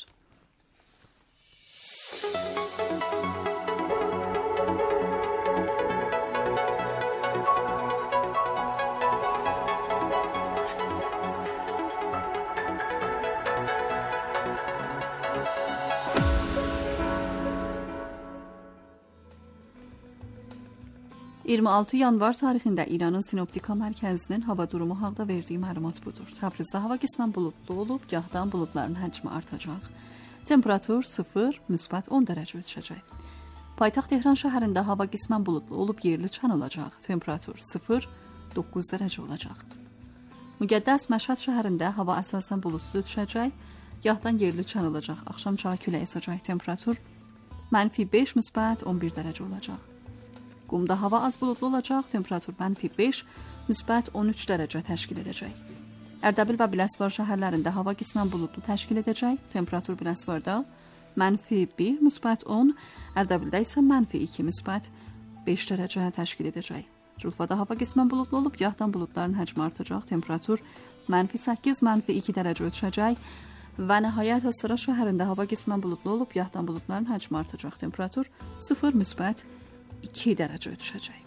iyirmi altı yanvar tarixində İranın Sinoptika Mərkəzinin hava durumu haqqında verdiyi məlumat budur. Təbrizdə hava qismən buludlu olub, gahdan buludların həcmi artacaq. Temperatur sıfır, müsbət on dərəcə ölçəcək. Paytaxt Tehran şəhərində hava qismən buludlu olub, yerli çan olacaq. Temperatur sıfır, doqquz dərəcə olacaq. Müqəddəs Məşhəd şəhərində hava əsasən buludsuz düşəcək, gahdan yerli çan olacaq. Axşam çağı külək əsəcək. Temperatur mənfi beş, müsbət on bir dərəcə olacaq. Qumda hava az buludlu olacaq, temperatur mənfi beş, müsbət on üç dərəcə təşkil edəcək. Ərdəbil və Biləsuvar şəhərlərində hava qismən buludlu təşkil edəcək, temperatur Biləsuvarda mənfi bir, müsbət on, Ərdəbildə isə mənfi iki, müsbət beş dərəcə təşkil edəcək. Culfada hava qismən buludlu olub, gahdan buludların həcmi artacaq, temperatur mənfi səkkiz, mənfi iki dərəcə ölçəcək və nəhayət Əsra şəhərində hava qismən buludlu olub, gahdan buludların həcmi artacaq, temperatur sıfır, müsbət iki dərəcə düşəcək.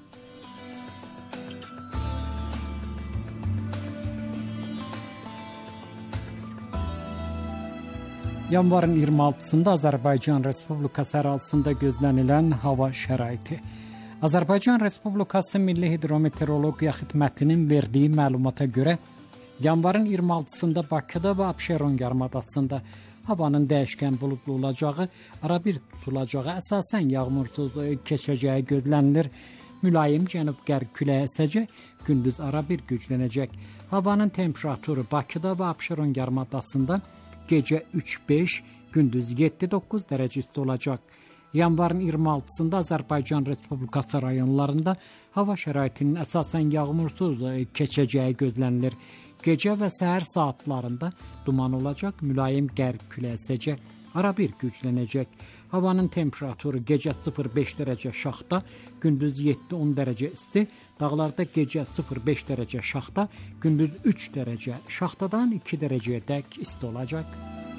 Yanvarın iyirmi altısında Azərbaycan Respublikası ərazisində gözlənilən hava şəraiti. Azərbaycan Respublikası Milli Hidrometeorologiya Xidmətinin verdiyi məlumata görə yanvarın iyirmi altısında Bakıda və Abşeron yarımadasında, Havanın dəyişkən buludlu olacağı, ara bir tutulacağı, əsasən yağmursuz keçəcəyi gözlənilir. Mülayim cənub-qərb küləyi əsəcək, gündüz ara bir güclənəcək. Havanın temperaturu Bakıda və Abşeron yarımadasında gecə üç beş, gündüz yeddi doqquz dərəcə isti olacaq. Yanvarın iyirmi altısında Azərbaycan Respublikası rayonlarında hava şəraitinin əsasən yağmursuz keçəcəyi gözlənilir. Gecə və səhər saatlarında duman olacaq, mülayim qərb küləyi əsəcək, ara bir güclənəcək. Havanın temperaturu gecə sıfır beş dərəcə şaxta, gündüz yeddi on dərəcə isti, dağlarda gecə sıfır beş dərəcə şaxta, gündüz üç dərəcə şaxtadan iki dərəcəyə dək isti olacaq.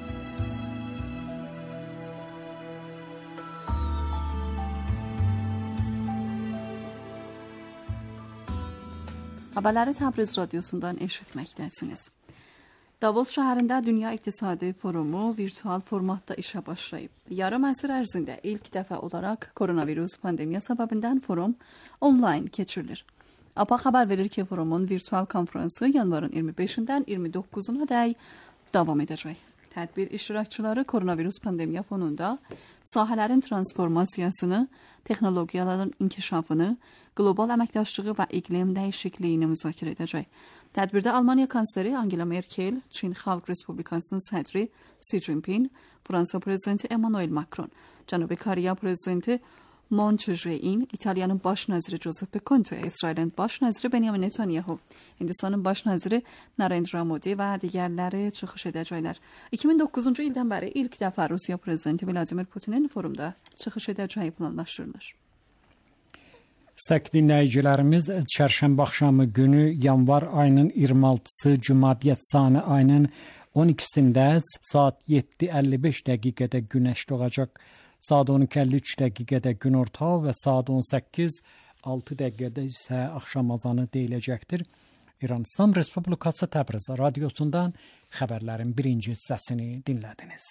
Haberləri Təbriz radiosundan eşitməkdəsiniz. Davos şəhərində Dünya İqtisadi Forumu virtual formatda işə başlayıb. Yarım əsr ərzində ilk dəfə olaraq koronavirus pandemiya səbəbindən forum onlayn keçirilir. A P A xəbər verir ki, forumun virtual konfransı yanvarın iyirmi beşindən iyirmi doqquzuna dək davam edəcək. Tədbir iştirakçıları koronavirus pandemiya fonunda sahələrin transformasiyasını, texnologiyaların inkişafını, qlobal əməkdaşlığı və iqlim dəyişikliyini müzakirə edəcək. Tədbirdə Almaniya kansleri Angela Merkel, Çin Xalq Respublikasının sədri Xi Jinping, Fransa prezidenti Emmanuel Macron, Cənubi Koreya prezidenti Moon Jae-in, İtaliyanın baş naziri Giuseppe Conte, İsrailin baş naziri Benjamin Netanyahu, Hindistanın baş naziri Narendra Modi və digərləri çıxış edəcəklər. iki min doqquzuncu ildən bəri ilk dəfə Rusiya prezidenti Vladimir Putinin forumda çıxış edəcəyi planlaşdırılır. İstək dinləyicilərimiz, çərşənbə axşamı günü yanvar ayının iyirmi altısı, Cümadiyyət Sani ayının on ikisində saat yeddi əlli beş dəqiqədə günəş doğacaq. Saat on iki əlli üç dəqiqədə günorta və saat on səkkiz altı dəqiqədə isə axşam azanı deyiləcəkdir. İran İslam Respublikası Təbriz radiosundan xəbərlərin birinci hissəsini dinlədiniz.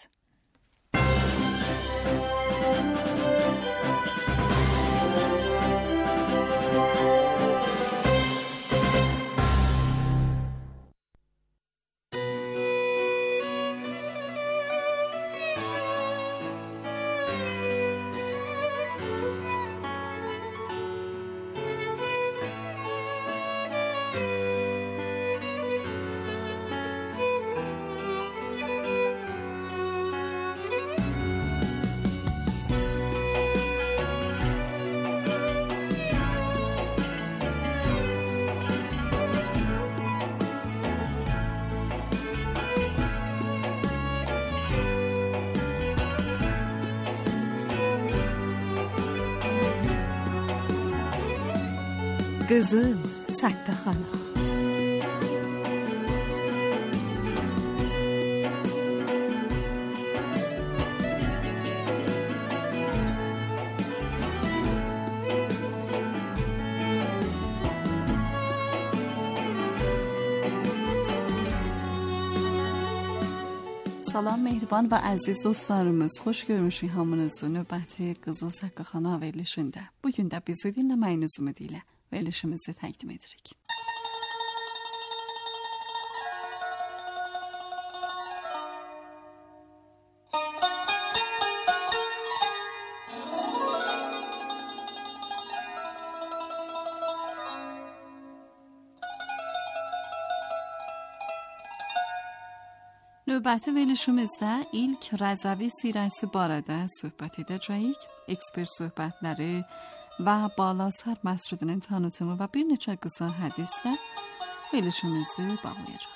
Qızıl Səttəxana. Salam mehriban və əziz dostlarımız, xoş görmüşük hamınızı növbəti Qızıl Səttəxana verilişində. Bugün də bizi dinləməyiniz ümidi ilə verilişimizi təqdim edirik. Növbəti verilişimizdə ilk Rəzəvi sirəsi barədə söhbət edəcəyik. Ekspert söhbətləri və Balasar məscidinin tanıtımı və bir neçə qısa hədislə verilişimizi bağlayacaq.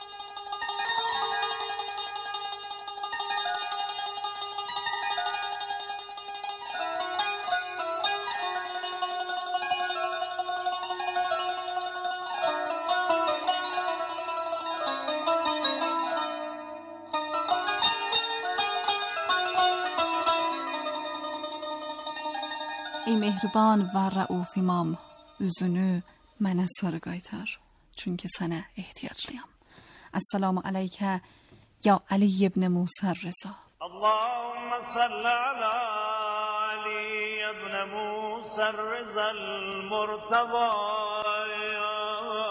Ey mehriban və rəuf imam, üzünü mənə sarı qaytar, çünki sənə ehtiyaclıyam. Esselamu aleykə, ya Ali ibn Musa Reza. Allahümme salli ala Ali ibn Musa Reza al-Murtaba.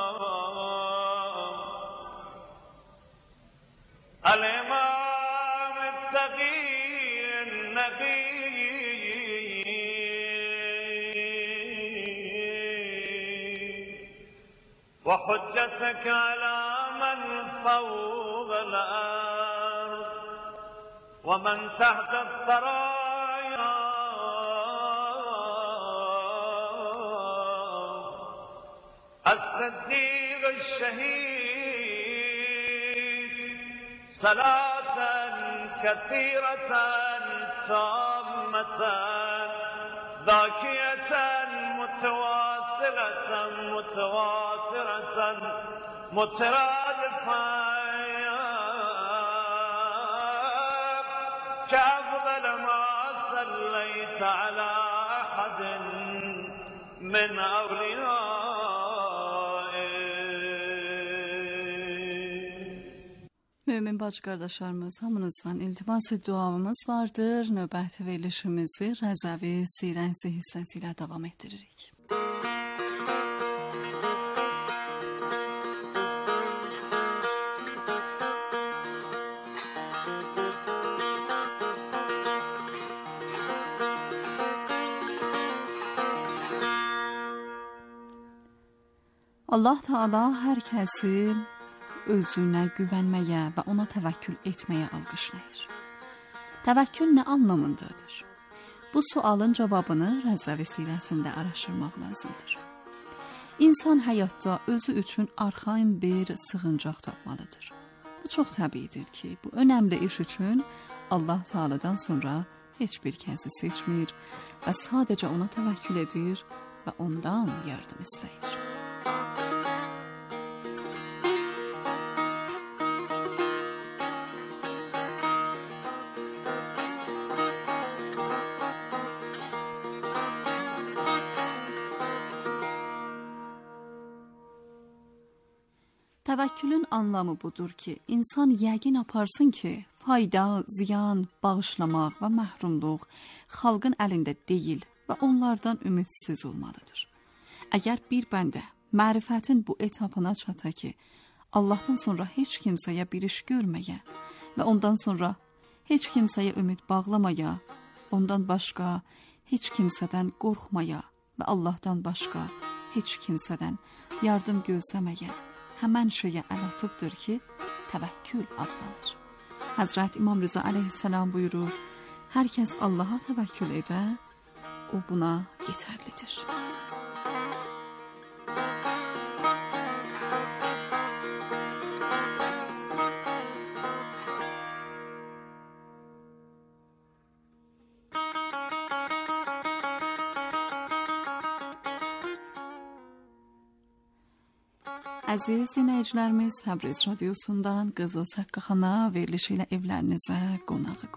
Al-İmam وحجتك على من فوق الأرض ومن تحت الثرايا الصديق الشهيد صلاة كثيرة تامة ذاكية متواصلة متواترة مترادفة كأفضل ما صليت على أحد من أولياء. Mümin bacı qardaşlarımız, hamınızdan iltimas-ı duamız vardır. Növbəti verilişimizi Rəzəvi Sirənsi hissəsi ilə davam etdiririk. Allah Teala hər kəsi özünə güvənməyə və ona təvəkkül etməyə alqışlayır. Təvəkkül nə anlamındadır? Bu sualın cavabını Rəzəvi Sirəsində araşdırmaq lazımdır. İnsan həyatda özü üçün arxain bir sığıncaq tapmalıdır. Bu çox təbiidir ki, bu önəmli iş üçün Allah Teala'dan sonra heç bir kəsi seçmir və sadəcə ona təvəkkül edir və ondan yardım istəyir. Təvəkkülün anlamı budur ki, insan yəqin aparsın ki, fayda, ziyan, bağışlamaq və məhrumluq xalqın əlində deyil və onlardan ümidsiz olmalıdır. Əgər bir bəndə mərifətin bu etapına çata ki, Allahdan sonra heç kimsəyə bir iş görməyə və ondan sonra heç kimsəyə ümid bağlamaya, ondan başqa heç kimsədən qorxmaya və Allahdan başqa heç kimsədən yardım gözləməyə həmən şeyə əl atıbdır ki, təvəkkül adlanır. Həzrət İmam Rıza əleyhissalam buyurur, hər kəs Allaha təvəkkül edə, o buna yetərlidir. Əziz dinləyicilərimiz, Təbriz radiosundan Qızıl Saqqaxana verilişi ilə evlərinizə qonağıq.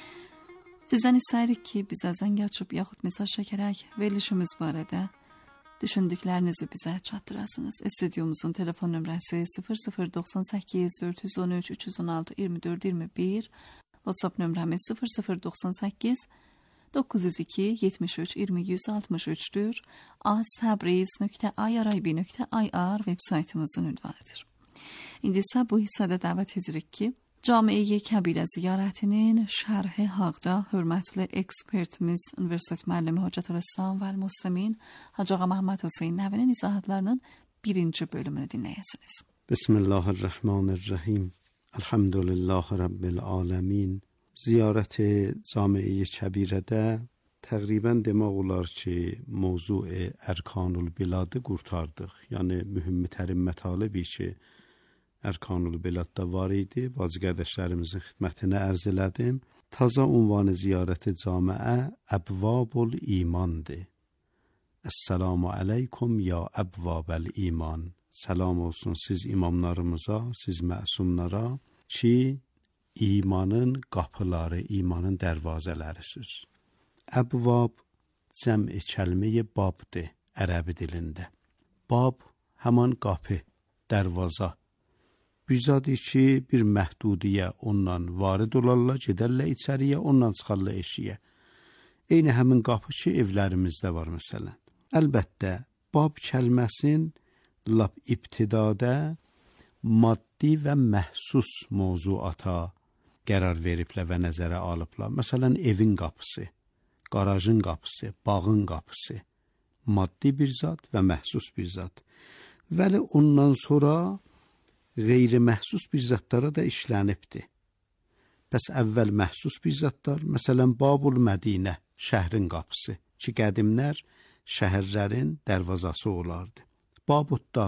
Sizdən istəyirik ki, bizə zəng açıb yaxud mesaj çəkərək verilişimiz barədə düşündüklərinizi bizə çatdırasınız. Studyomuzun telefon nömrəsi sıfır sıfır doxsan səkkiz dörd yüz on üç üç yüz on altı iyirmi dörd iyirmi bir, WhatsApp nömrəmiz sıfır sıfır doxsan səkkiz doqquz yüz iki yetmiş üç iyirmi yüz altmış üçdür. aztabriz nöqtə i r i b nöqtə i r veb saytımızın ünvanıdır. İndi isə bu hissədə dəvət edirik ki, Camiə Kəbirə ziyarətinin şərhi haqda hörmətli ekspertimiz, Universitet müəllimi Hocətülislam və Müslimin Hacı Ağa Məhəmməd Hüseyn Nəvinin izahatlarının birinci bölümünü dinləyəsiniz. Bismillahirrahmanirrahim. Elhamdülillahi Rabbil alemin. Ziyarət Camiə Kəbirədə təqribən demək olar ki, mövzu Ərkanul Biladı qurtardıq. Yəni mühüm-tərim mətaləbi ki, Ərkanul Biladda var idi. Bazı qardaşlarımızın xidmətinə ərz elədim. Taza unvanı ziyarəti camiə Əbvabul İmandır. Esselamu aleykum ya Əbvabəl İman. Salam olsun siz imamlarımıza, siz məsumlara ki, imanın qapıları, imanın dərvazələrisiz. Əbvab cəmi kəlmə-i babdır ərəbi dilində. Bab həman qapı, dərvaza. Büzadır ki, bir məhdudiyə ondan varid olarlar, gedərlər içəriyə, ondan çıxarlar eşiyə. Eyni həmin qapı ki, evlərimizdə var məsələn. Əlbəttə, bab kəlməsin lap ibtidada maddi və məhsus mövzuata qərar veriblər və nəzərə alıblar. Məsələn, evin qapısı, qarajın qapısı, bağın qapısı, maddi bir zat və məhsus bir zat. Vəli ondan sonra qeyri-məhsus bir zətlara da işlənibdir. Bəs əvvəl məhsus bir zətlar, məsələn, Babul Mədinə, şəhrin qapısı, ki qədimlər şəhərlərin dərvazası olardı. Babudda